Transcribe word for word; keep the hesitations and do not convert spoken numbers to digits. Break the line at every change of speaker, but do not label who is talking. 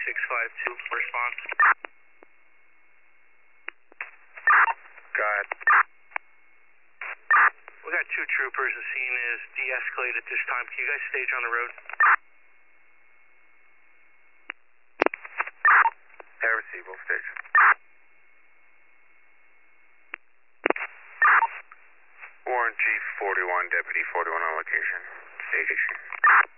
six five two, response.
Go ahead.
We got two troopers. The scene is de-escalated at this time. Can you guys stage on the road?
I receive, we'll stage. Warren Chief forty-one, Deputy forty-one on location. Station.